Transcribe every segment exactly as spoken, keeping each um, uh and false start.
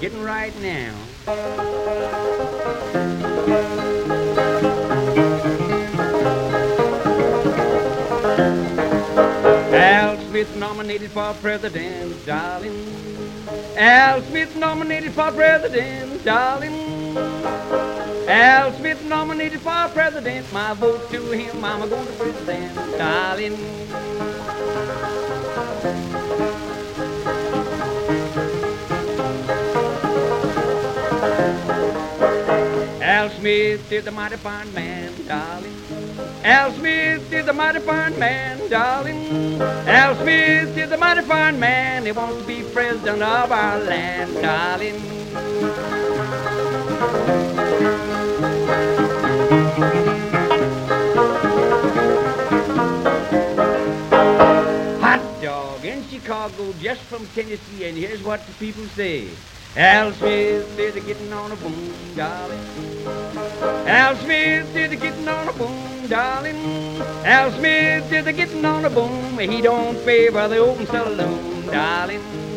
getting right now. Al Smith nominated for president, darling. Al Smith nominated for president, darling. Al Smith nominated for president. My vote to him, I'm going to present, darling. Al Smith is a mighty fine man, darling. Al Smith is a mighty fine man, darling. Al Smith is a mighty fine man. He wants to be president of our land, darling. Hot dog in Chicago, just from Tennessee, and here's what the people say. Al Smith is a getting on a boom, darling. Al Smith is a getting on a boom, darling. Al Smith is a getting on a boom. He don't favor the open saloon, darling.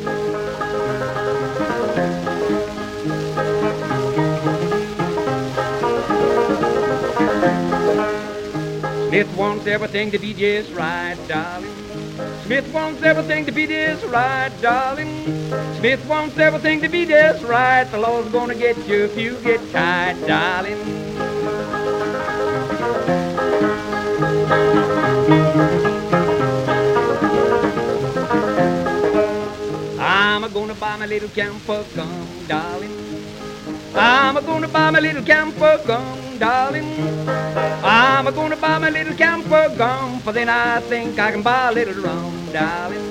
Smith wants everything to be just right, darling. Smith wants everything to be just right, darling. Smith wants everything to be just right. The law's gonna get you if you get tight, darling. I'm gonna buy my little camphor gum, darling. I'm gonna buy my little camphor gum, darling. I'm gonna buy my little camphor gum, for then I think I can buy a little rum, darling.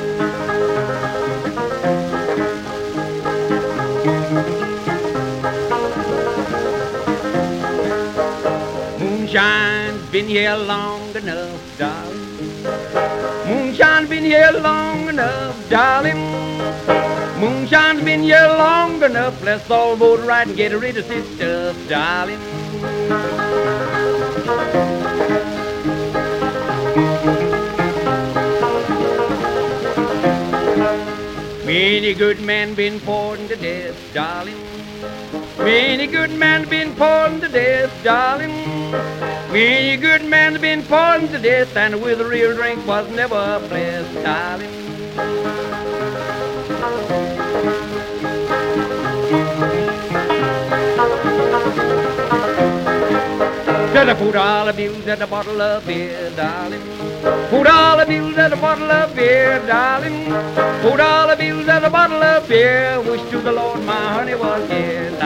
Moonshine's been here long enough, darling. Moonshine's been here long enough, darling. Moonshine's been here long enough. Let's all vote right and get rid of this stuff, darling. Many good men been poured to death, darling. Many good men been poured to death, darling. Many good men been poured to death, and with a real drink was never blessed, darling. Said I put all the bills at a bottle of beer, darling. Put all the bills at a bottle of beer, darling. Put all the bills at a bottle of beer. Wish to the Lord my honey was here,